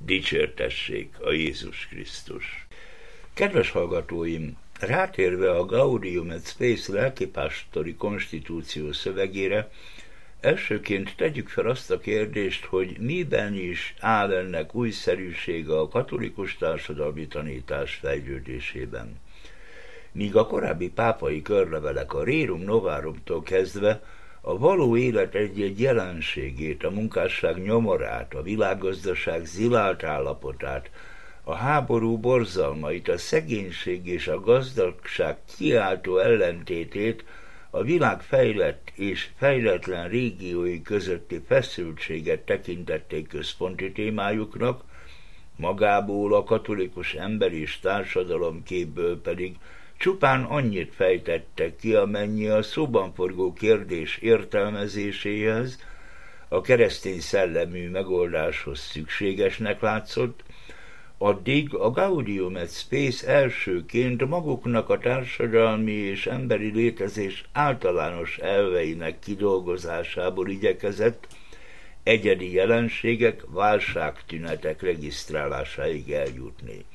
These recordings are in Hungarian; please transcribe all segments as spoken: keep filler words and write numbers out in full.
Dicsértessék a Jézus Krisztus. Kedves hallgatóim, rátérve a Gaudium et Spes lelkipásztori konstitúció szövegére, elsőként tegyük fel azt a kérdést, hogy miben is áll ennek újszerűsége a katolikus társadalmi tanítás fejlődésében. Míg a korábbi pápai körlevelek a Rerum Novarumtól kezdve a való élet egy-egy jelenségét, a munkásság nyomorát, a világgazdaság zilált állapotát, a háború borzalmait, a szegénység és a gazdagság kiáltó ellentétét, a világ fejlett és fejletlen régiói közötti feszültséget tekintették központi témájuknak, magából a katolikus ember és társadalomképből pedig csupán annyit fejtettek ki, amennyi a szóban forgó kérdés értelmezéséhez, a keresztény szellemű megoldáshoz szükségesnek látszott, addig a Gaudium et Spes elsőként maguknak a társadalmi és emberi létezés általános elveinek kidolgozásából igyekezett egyedi jelenségek, válságtünetek regisztrálásáig eljutni.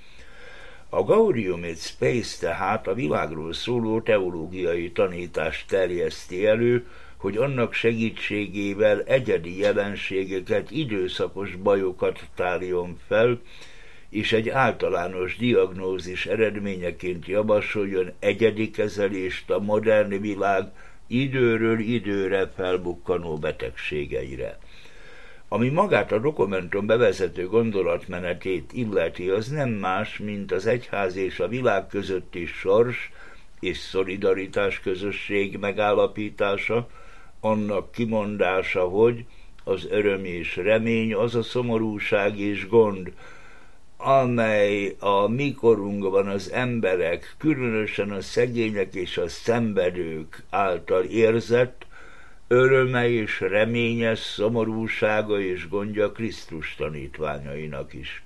A Gaudium et Spes tehát a világról szóló teológiai tanítást terjeszti elő, hogy annak segítségével egyedi jelenségeket, időszakos bajokat tárjon fel, és egy általános diagnózis eredményeként javasoljon egyedi kezelést a modern világ időről időre felbukkanó betegségeire. Ami magát a dokumentum bevezető gondolatmenetét illeti, az nem más, mint az egyház és a világ közötti sors és szolidaritás közösség megállapítása, annak kimondása, hogy az öröm és remény az a szomorúság és gond, amely a mi korunkban az emberek, különösen a szegények és a szenvedők által érzett, öröme és reménye, szomorúsága és gondja Krisztus tanítványainak is.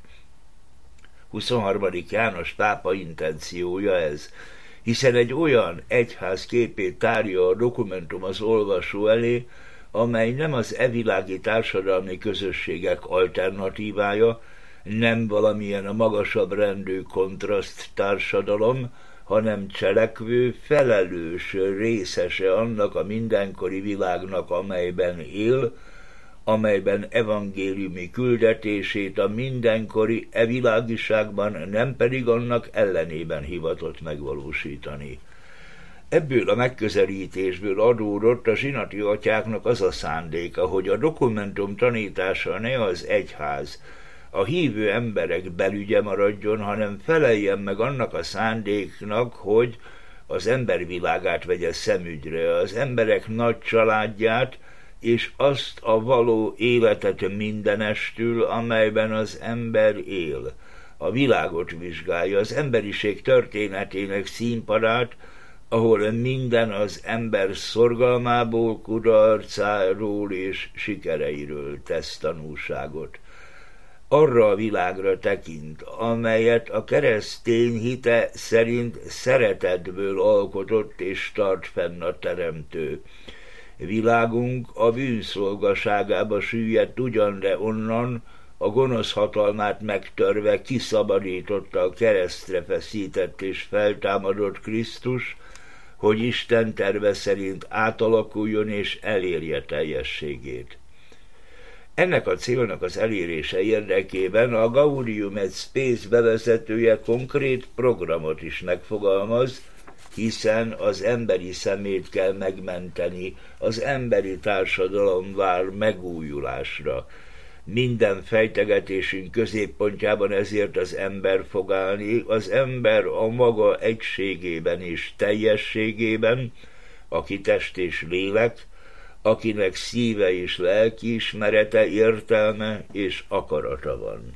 huszonharmadik János pápa intenciója ez, hiszen egy olyan egyház képét tárja a dokumentum az olvasó elé, amely nem az evilági társadalmi közösségek alternatívája, nem valamilyen a magasabb rendű kontraszt társadalom, hanem cselekvő, felelős részese annak a mindenkori világnak, amelyben él, amelyben evangéliumi küldetését a mindenkori evilágiságban, nem pedig annak ellenében hivatott megvalósítani. Ebből a megközelítésből adódott a zsinati atyáknak az a szándéka, hogy a dokumentum tanítása ne az egyház, a hívő emberek belügye maradjon, hanem feleljen meg annak a szándéknak, hogy az embervilágát vegye szemügyre, az emberek nagy családját, és azt a való életet mindenestül, amelyben az ember él. A világot vizsgálja, az emberiség történetének színpadát, ahol minden az ember szorgalmából, kudarcáról és sikereiről tesz tanúságot. Arra a világra tekint, amelyet a keresztény hite szerint szeretetből alkotott és tart fenn a Teremtő. Világunk a bűnszolgaságába süllyedt ugyan, de onnan a gonosz hatalmát megtörve kiszabadította a keresztre feszített és feltámadott Krisztus, hogy Isten terve szerint átalakuljon és elérje teljességét. Ennek a célnak az elérése érdekében a Gaudium et Spes bevezetője konkrét programot is megfogalmaz, hiszen az emberi szemét kell megmenteni, az emberi társadalom vár megújulásra. Minden fejtegetésünk középpontjában ezért az ember fog állni, az ember a maga egységében és teljességében, aki test és lélek, akinek szíve és lelkiismerete, értelme és akarata van.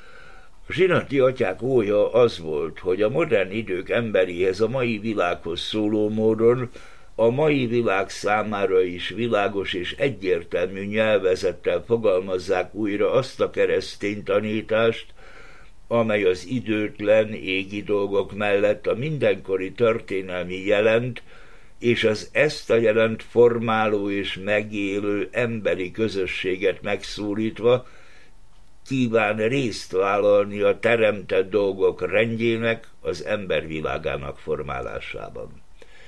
A zsinati atyák ója az volt, hogy a modern idők emberéhez, a mai világhoz szóló módon a mai világ számára is világos és egyértelmű nyelvezettel fogalmazzák újra azt a keresztény tanítást, amely az időtlen égi dolgok mellett a mindenkori történelmi jelent, és az ezt a jelent formáló és megélő emberi közösséget megszólítva kíván részt vállalni a teremtett dolgok rendjének, az embervilágának formálásában.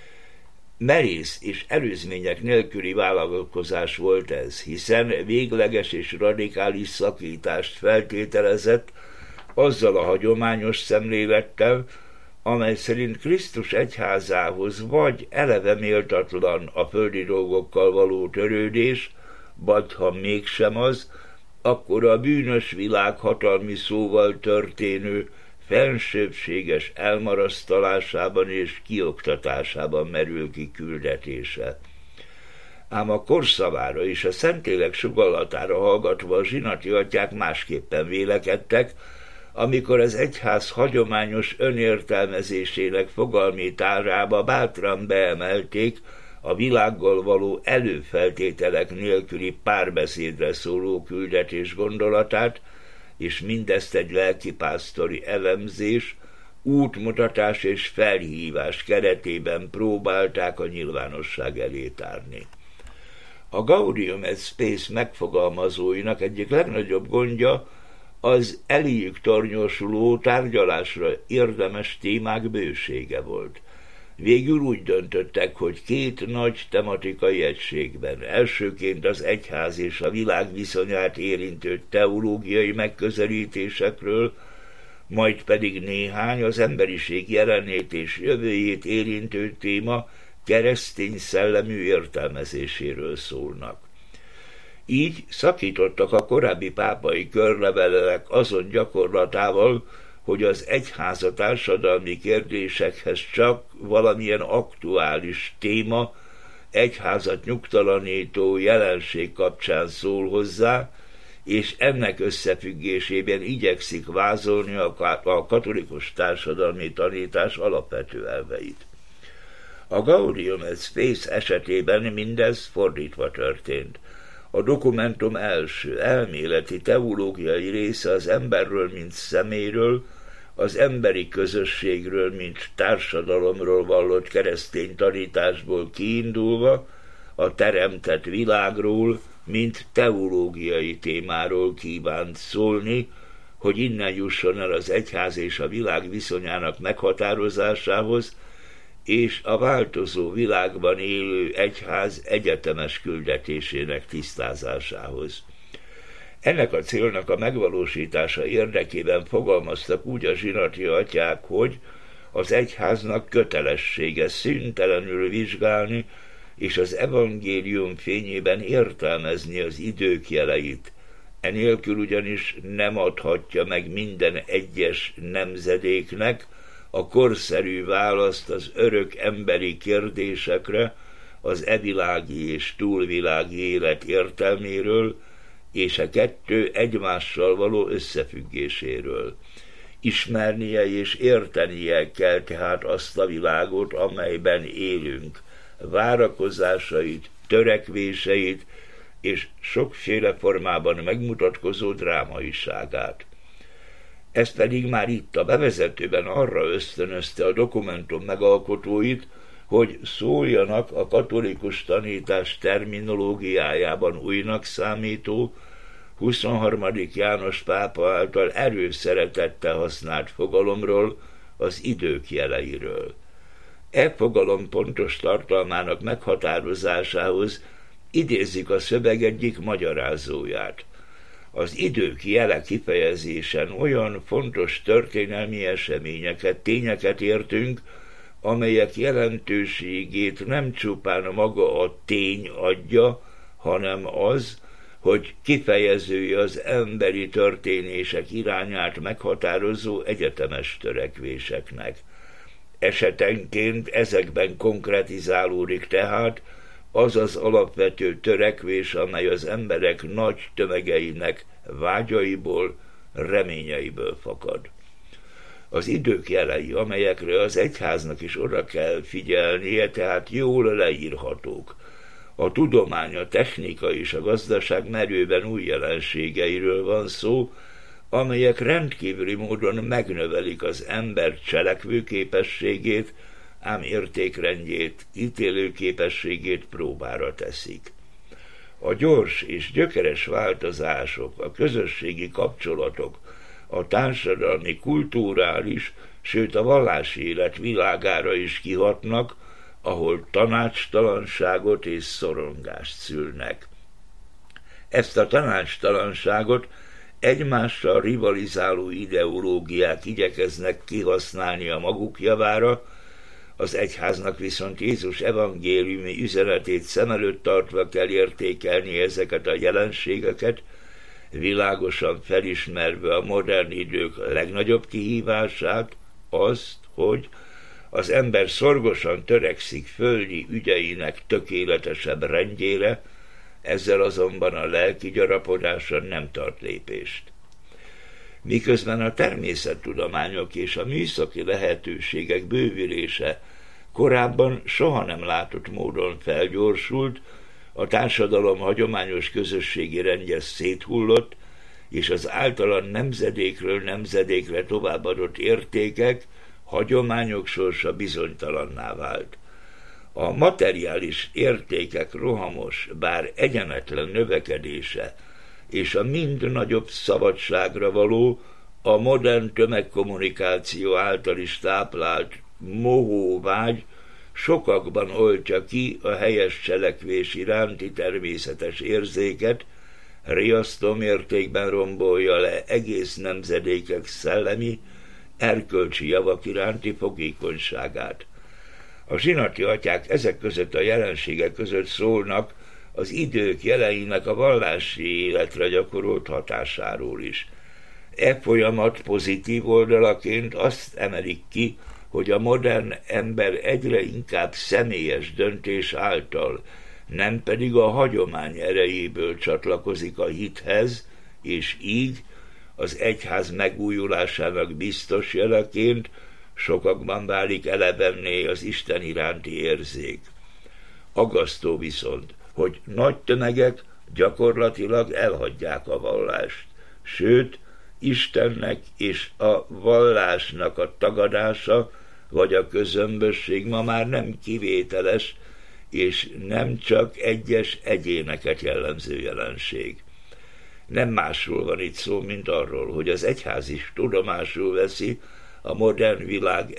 Merész és előzmények nélküli vállalkozás volt ez, hiszen végleges és radikális szakítást feltételezett azzal a hagyományos szemlélettel, amely szerint Krisztus egyházához vagy eleve méltatlan a földi dolgokkal való törődés, vagy ha mégsem az, akkor a bűnös világ hatalmi szóval történő fensőbbséges elmarasztalásában és kioktatásában merül ki küldetése. Ám a korszavára és a Szentlélek sugallatára hallgatva a zsinati atyák másképpen vélekedtek, amikor az egyház hagyományos önértelmezésének fogalmi tárába bátran beemelték a világgal való előfeltételek nélküli párbeszédre szóló küldetés gondolatát, és mindezt egy lelkipásztori elemzés, útmutatás és felhívás keretében próbálták a nyilvánosság elé tárni. A Gaudium et Spes megfogalmazóinak egyik legnagyobb gondja az eléjük tornyosuló tárgyalásra érdemes témák bősége volt. Végül úgy döntöttek, hogy két nagy tematikai egységben, elsőként az egyház és a világ viszonyát érintő teológiai megközelítésekről, majd pedig néhány az emberiség jelenét és jövőjét érintő téma keresztény szellemű értelmezéséről szólnak. Így szakítottak a korábbi pápai körlevelek azon gyakorlatával, hogy az egyház a társadalmi kérdésekhez csak valamilyen aktuális téma, egyházat nyugtalanító jelenség kapcsán szól hozzá, és ennek összefüggésében igyekszik vázolni a katolikus társadalmi tanítás alapvető elveit. A Gaudium et Spes esetében mindez fordítva történt. A dokumentum első elméleti teológiai része az emberről, mint személyről, az emberi közösségről, mint társadalomról vallott keresztény tanításból kiindulva, a teremtett világról, mint teológiai témáról kívánt szólni, hogy innen jusson el az egyház és a világ viszonyának meghatározásához, és a változó világban élő egyház egyetemes küldetésének tisztázásához. Ennek a célnak a megvalósítása érdekében fogalmaztak úgy a zsinati atyák, hogy az egyháznak kötelessége szüntelenül vizsgálni, és az evangélium fényében értelmezni az idők jeleit. Enélkül ugyanis nem adhatja meg minden egyes nemzedéknek a korszerű választ az örök emberi kérdésekre, az evilági és túlvilági élet értelméről, és a kettő egymással való összefüggéséről. Ismernie és értenie kell tehát azt a világot, amelyben élünk, várakozásait, törekvéseit és sokféle formában megmutatkozó drámaiságát. Ez pedig már itt a bevezetőben arra ösztönözte a dokumentum megalkotóit, hogy szóljanak a katolikus tanítás terminológiájában újnak számító, huszonharmadik János pápa által erőszeretettel használt fogalomról, az idők jeleiről. E fogalom pontos tartalmának meghatározásához idézik a szöveg egyik magyarázóját. Az idők jele kifejezésen olyan fontos történelmi eseményeket, tényeket értünk, amelyek jelentőségét nem csupán maga a tény adja, hanem az, hogy kifejezője az emberi történések irányát meghatározó egyetemes törekvéseknek. Esetenként ezekben konkretizálódik tehát az az alapvető törekvés, amely az emberek nagy tömegeinek vágyaiból, reményeiből fakad. Az idők jelei, amelyekre az egyháznak is oda kell figyelnie, tehát jól leírhatók. A tudomány, a technika és a gazdaság merőben új jelenségeiről van szó, amelyek rendkívüli módon megnövelik az ember cselekvőképességét, ám értékrendjét, ítélőképességét próbára teszik. A gyors és gyökeres változások, a közösségi kapcsolatok, a társadalmi, kulturális, sőt a vallási élet világára is kihatnak, ahol tanácstalanságot és szorongást szülnek. Ezt a tanácstalanságot egymással rivalizáló ideológiák igyekeznek kihasználni a maguk javára, az egyháznak viszont Jézus evangéliumi üzenetét szem előtt tartva kell értékelni ezeket a jelenségeket, világosan felismerve a modern idők legnagyobb kihívását, azt, hogy az ember szorgosan törekszik földi ügyeinek tökéletesebb rendjére, ezzel azonban a lelki gyarapodása nem tart lépést. Miközben a természettudományok és a műszaki lehetőségek bővülése korábban soha nem látott módon felgyorsult, a társadalom hagyományos közösségi rendje széthullott, és az általa nemzedékről nemzedékre továbbadott értékek, hagyományok sorsa bizonytalanná vált. A materiális értékek rohamos, bár egyenetlen növekedése és a mind nagyobb szabadságra való, a modern tömegkommunikáció által is táplált mohó vágy sokakban oltja ki a helyes cselekvés iránti természetes érzéket, riasztó mértékben rombolja le egész nemzedékek szellemi, erkölcsi javak iránti fogékonyságát. A zsinati atyák ezek között a jelenségek között szólnak az idők jeleinek a vallási életre gyakorolt hatásáról is. E folyamat pozitív oldalaként azt emelik ki, hogy a modern ember egyre inkább személyes döntés által, nem pedig a hagyomány erejéből csatlakozik a hithez, és így az egyház megújulásának biztos jeleként sokakban válik elevenné az Isten iránti érzék. Aggasztó viszont, hogy nagy tömegek gyakorlatilag elhagyják a vallást, sőt, Istennek és a vallásnak a tagadása vagy a közömbösség ma már nem kivételes, és nem csak egyes egyéneket jellemző jelenség. Nem másról van itt szó, mint arról, hogy az egyház is tudomásul veszi a modern világ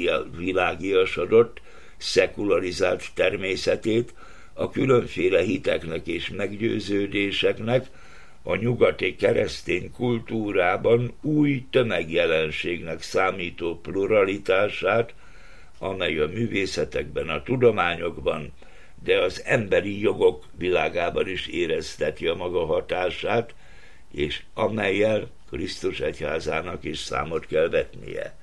elvilágiasodott, szekularizált természetét, a különféle hiteknek és meggyőződéseknek a nyugati keresztény kultúrában új tömegjelenségnek számító pluralitását, amely a művészetekben, a tudományokban, de az emberi jogok világában is érezteti a maga hatását, és amellyel Krisztus egyházának is számot kell vetnie.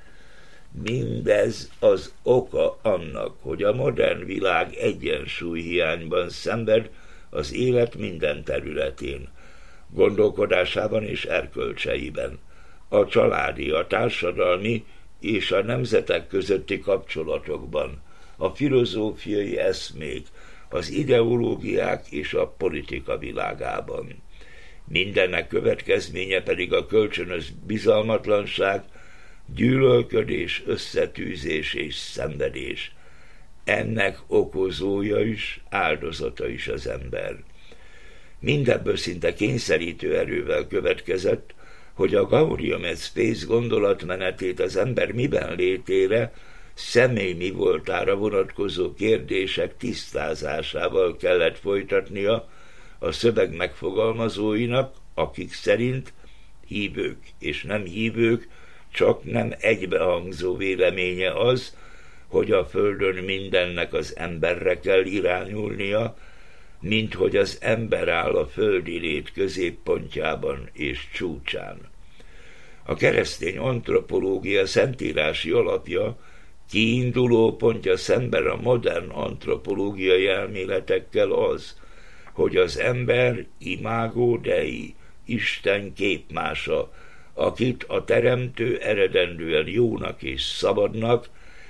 Mindez az oka annak, hogy a modern világ egyensúlyhiányban szenved az élet minden területén, gondolkodásában és erkölcseiben, a családi, a társadalmi és a nemzetek közötti kapcsolatokban, a filozófiai eszmék, az ideológiák és a politika világában. Mindennek következménye pedig a kölcsönös bizalmatlanság, gyűlölködés, összetűzés és szenvedés. Ennek okozója is, áldozata is az ember. Mindebből szinte kényszerítő erővel következett, hogy a Gaudium et Spes gondolatmenetét az ember miben létére, személy mi voltára vonatkozó kérdések tisztázásával kellett folytatnia a szöveg megfogalmazóinak, akik szerint hívők és nem hívők csak nem egybehangzó véleménye az, hogy a földön mindennek az emberre kell irányulnia, mint hogy az ember áll a földi lét középpontjában és csúcsán. A keresztény antropológia szentírási alapja, kiinduló pontja szemben a modern antropológiai elméletekkel az, hogy az ember imago Dei, Isten képmása, akit a teremtő eredendően jónak és szabadnak,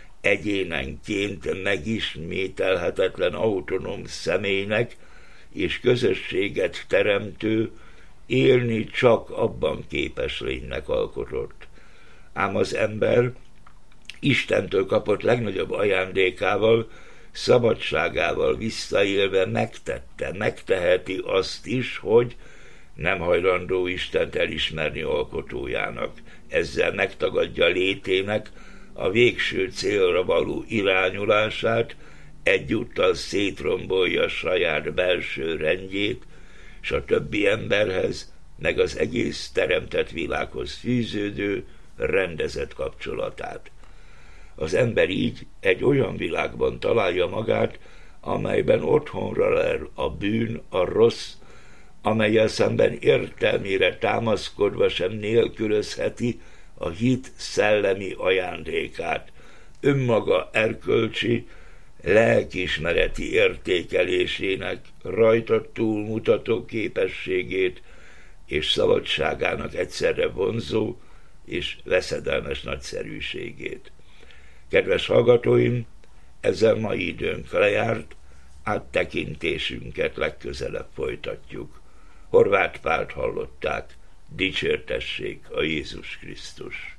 egyénenként megismételhetetlen autonóm személynek és közösséget teremtő, élni csak abban képes lénynek alkotott. Ám az ember Istentől kapott legnagyobb ajándékával szabadságával visszaélve megtette, megteheti azt is, hogy nem hajlandó Istent elismerni alkotójának. Ezzel megtagadja létének a végső célra való irányulását, egyúttal szétrombolja saját belső rendjét, s a többi emberhez, meg az egész teremtett világhoz fűződő, rendezett kapcsolatát. Az ember így egy olyan világban találja magát, amelyben otthonra lel a bűn, a rossz, amellyel szemben értelmére támaszkodva sem nélkülözheti a hit szellemi ajándékát, önmaga erkölcsi, lelkiismereti értékelésének rajta túlmutató képességét és szabadságának egyszerre vonzó és veszedelmes nagyszerűségét. Kedves hallgatóim, ezzel mai időnk lejárt, áttekintésünket legközelebb folytatjuk. Horváth Pált hallották, dicsértessék a Jézus Krisztus.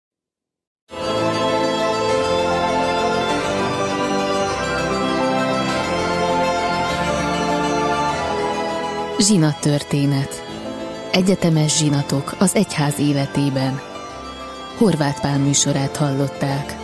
Zsinattörténet. Egyetemes zsinatok az egyház életében. Horváth Pál műsorát hallották.